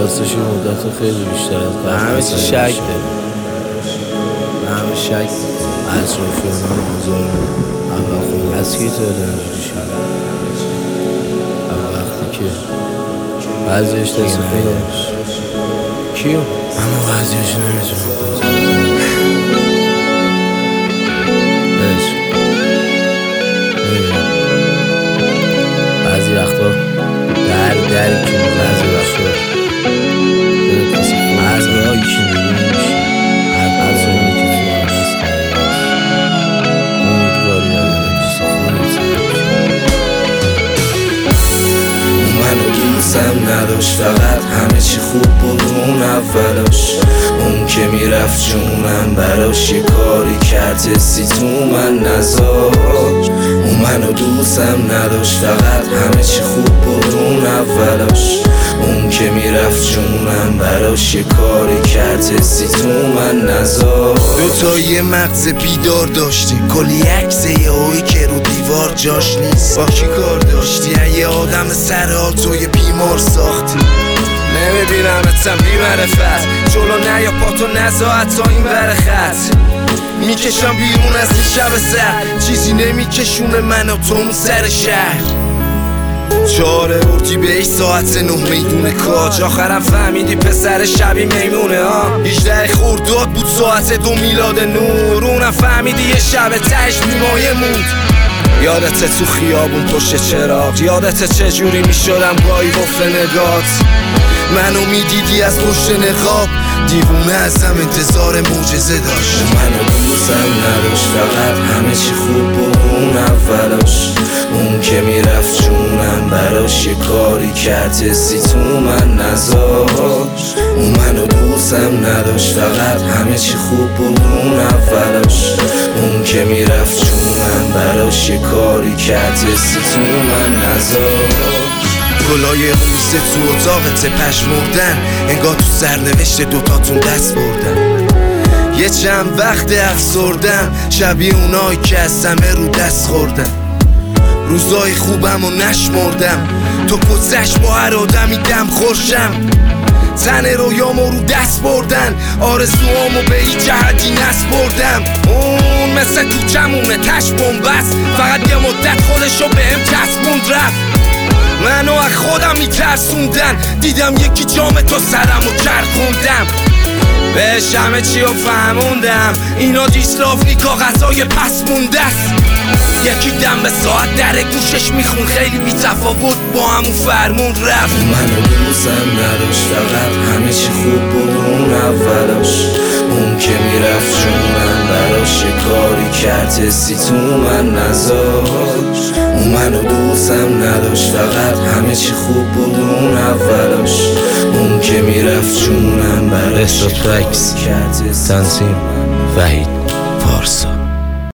راستش این مدت خیلی بیشتر از به همه چی شک داریم، به همه شک اطرافیان آزار اول خود از کی تو اینجوری شد؟ وقتی که بعضیش دست خودش کیو؟ اما بعضیش نمیتونم بازم بعضی وقتا در که بعضی وقتا دلت مثل خود بعضی هایی که میبینیش هر زمانی که تو آن هست قریب هست امیدواری نداره مثل خودت منو دوستم نداشت، فقط همه چی خوب بود اون اولاش. اون که میرفت جونم براش یه کاری کرد حسی تو من نذاشت. اون منو دوستم نداشت، فقط همه چی خوب بود اون اولاش. اون که میرفت جونم براش یه کاری کرد حسی تو من نذاشت. دوتایی مغز بیدار داشتیم، کلی عکس یه هایی که رو دیوار جاش نیست. با کی کار داشتی؟ یه آدم سرحال توی بیمار ساختی. نمیبینمتم بی معرفت، جلو نیا پاتو نزاعت تا این بر خط. میکشم بیرون از این شب سر، چیزی نمیکشونه من و تو اون سر شهر. 4 اردیبهشت ساعت 9 میدون کاج. آخرم فهمیدی پسر شبی میمونه ها. 18 خرداد بود ساعت 2 میلاد نور. اونم فهمیدی یه شب تهش بیمایه موند. یادت تو خیابون پشت چراغ، یادت چجوری میشدم گاهی وفل نگات. منو میدیدی از پشت نقاب، دیوونه ازم انتظار معجزه داشت. منو دوستم نداشت، فقط همه چی خوب بود اون اولاش. اون که میرفت جونم براش یه کاری کرد حسی تو من نذاشت. اون منو دوستم نداشت، فقط همه چی خوب بود اون اولاش. اون که میرفت جونم براش یه کاری کرد حسی تو من نذاشت. گلای روسه تو اتاقت پشمردن، انگار تو سرنوشت دوتاتون دست بردن. یه چند وقت افسردم، شبیه اونایی که از سمه رو دست خوردن. روزای خوبم و نشمردم، تو کسش با هر آدمی دم خورشم. تن رویامو رو دست بردن، آرزوامو به هیچ جهتی نسپردم. اون مثل کوچمونه تش بومبست، فقط یه مدت خودشو بهم چسبوند رفت. منو از خودم میترسوندن، دیدم یکی جام تو سرمو چرخوندم. بهش همه چی رو فهموندم، اینا دیسلافنی کاغذای پس مونده است. یکی دم به ساعت در گوشش میخون، خیلی بی‌تفاوت با همون فرمون رفت. منو دوستم نداشت، فقط همه چی خوب بود اون اولاش. اون که میرفت جونم براش یه کاری کرد حسی تو من نذاشت. اون منو دوستم نداشت، فقط همه چی خوب بود اون اولاش. اون که میرفت جونم براش یه کاری کرد حسی تو من نذاشت. تنظیم وحید پارسا.